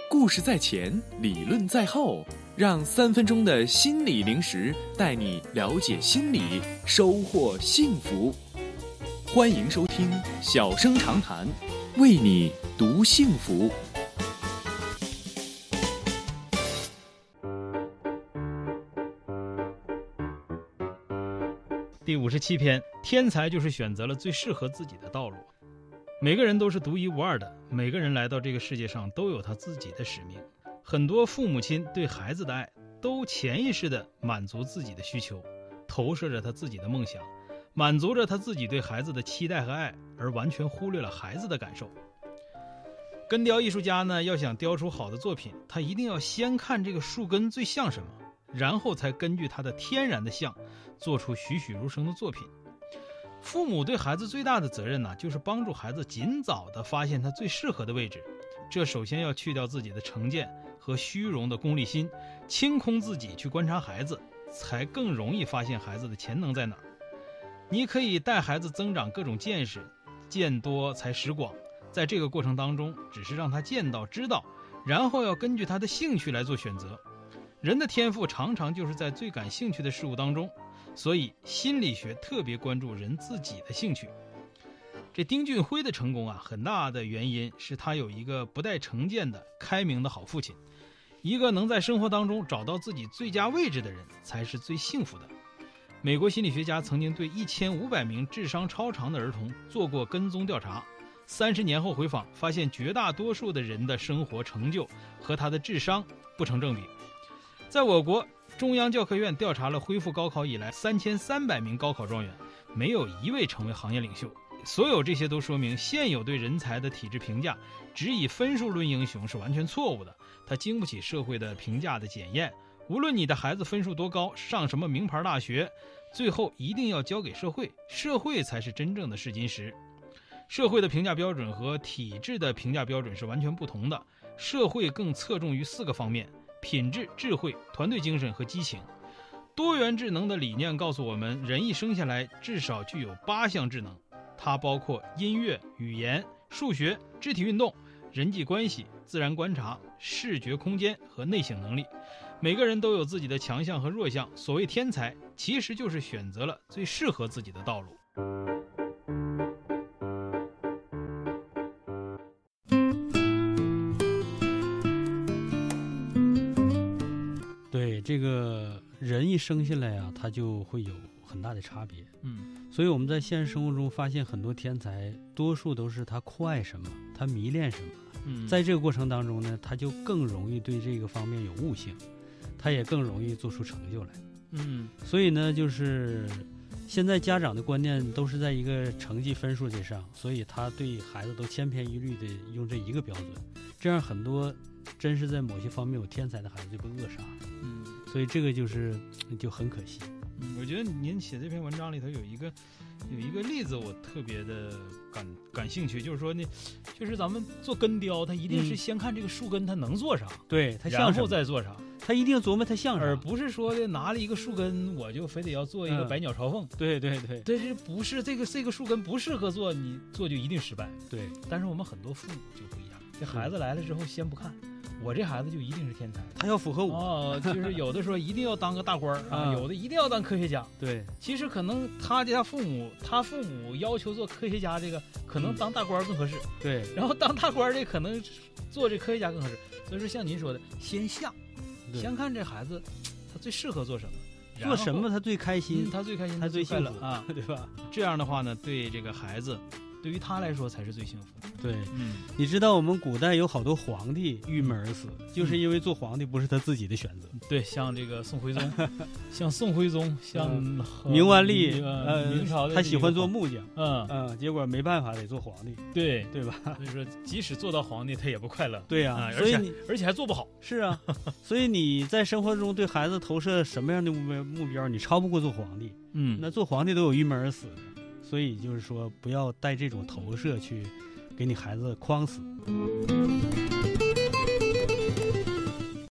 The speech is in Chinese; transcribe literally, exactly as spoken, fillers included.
故事在前，理论在后，让三分钟的心理零食带你了解心理，收获幸福。欢迎收听小声长谈，为你读幸福。 第五十七篇，天才就是选择了最适合自己的道路。每个人都是独一无二的，每个人来到这个世界上都有他自己的使命。很多父母亲对孩子的爱都潜意识地满足自己的需求，投射着他自己的梦想，满足着他自己对孩子的期待和爱，而完全忽略了孩子的感受。根雕艺术家呢，要想雕出好的作品，他一定要先看这个树根最像什么，然后才根据它的天然的像做出栩栩如生的作品。父母对孩子最大的责任呢，就是帮助孩子尽早地发现他最适合的位置。这首先要去掉自己的成见和虚荣的功利心，清空自己去观察孩子，才更容易发现孩子的潜能在哪儿。你可以带孩子增长各种见识，见多才识广，在这个过程当中，只是让他见到知道，然后要根据他的兴趣来做选择。人的天赋常常就是在最感兴趣的事物当中，所以心理学特别关注人自己的兴趣。这丁俊晖的成功啊，很大的原因是他有一个不带成见的开明的好父亲。一个能在生活当中找到自己最佳位置的人，才是最幸福的。美国心理学家曾经对一千五百名智商超常的儿童做过跟踪调查，三十年后回访，发现绝大多数的人的生活成就和他的智商不成正比。在我国，中央教科院调查了恢复高考以来三千三百名高考状元，没有一位成为行业领袖。所有这些都说明现有对人才的体制评价只以分数论英雄是完全错误的，它经不起社会的评价的检验。无论你的孩子分数多高，上什么名牌大学，最后一定要交给社会，社会才是真正的试金石。社会的评价标准和体制的评价标准是完全不同的，社会更侧重于四个方面：品质、智慧、团队精神和激情。多元智能的理念告诉我们，人一生下来至少具有八项智能，它包括音乐、语言、数学、肢体运动、人际关系、自然观察、视觉空间和内省能力。每个人都有自己的强项和弱项，所谓天才，其实就是选择了最适合自己的道路。 对，这个人一生下来啊，他就会有很大的差别。 嗯， 所以我们在现实生活中发现很多天才，多数都是他酷爱什么，他迷恋什么。 嗯， 在这个过程当中呢，他就更容易对这个方面有悟性，他也更容易做出成就来。 嗯， 所以呢，就是现在家长的观念都是在一个成绩分数之上，所以他对孩子都千篇一律的用这一个标准，这样很多真是在某些方面有天才的孩子就被扼杀了。 嗯， 所以这个就是就很可惜。 嗯，我觉得您写这篇文章里头有一个有一个例子，我特别的感感兴趣，就是说呢，就是咱们做根雕，它一定是先看这个树根它能做啥， 嗯、对，它像然后再做啥， 他一定琢磨它像啥， 而不是说的拿了一个树根，我就非得要做一个百鸟朝凤。 嗯、对对对， 这是不是这个这个树根不适合做，你做就一定失败。 对， 但是我们很多父母就不一样，这孩子来了之后先不看。我这孩子就一定是天才， 他要符合我哦，就是有的时候一定要当个大官啊，有的一定要当科学家。 对， 其实可能他家父母，他父母要求做科学家，这个可能当大官更合适。 嗯、对， 然后当大官这可能做这科学家更合适。所以说，像您说的，先像，先看这孩子他最适合做什么， 做什么他最开心， 嗯、他最开心， 他最幸福啊， 对吧？ 这样的话呢，对这个孩子，对于他来说才是最幸福的。 对， 嗯， 你知道我们古代有好多皇帝郁闷而死，嗯、就是因为做皇帝不是他自己的选择。 对，像这个宋徽宗，像宋徽宗，像、 嗯、明万历， 呃，明朝的他喜欢做木匠， 嗯嗯，结果没办法得做皇帝， 对对吧？ 所以说，即使做到皇帝，他也不快乐。 对呀、啊， 而且而且还做不好。 是啊，所以你在生活中对孩子投射什么样的目标目标，你超不过做皇帝。 嗯， 那做皇帝都有郁闷而死的。所以就是说，不要带这种投射去给你孩子框死。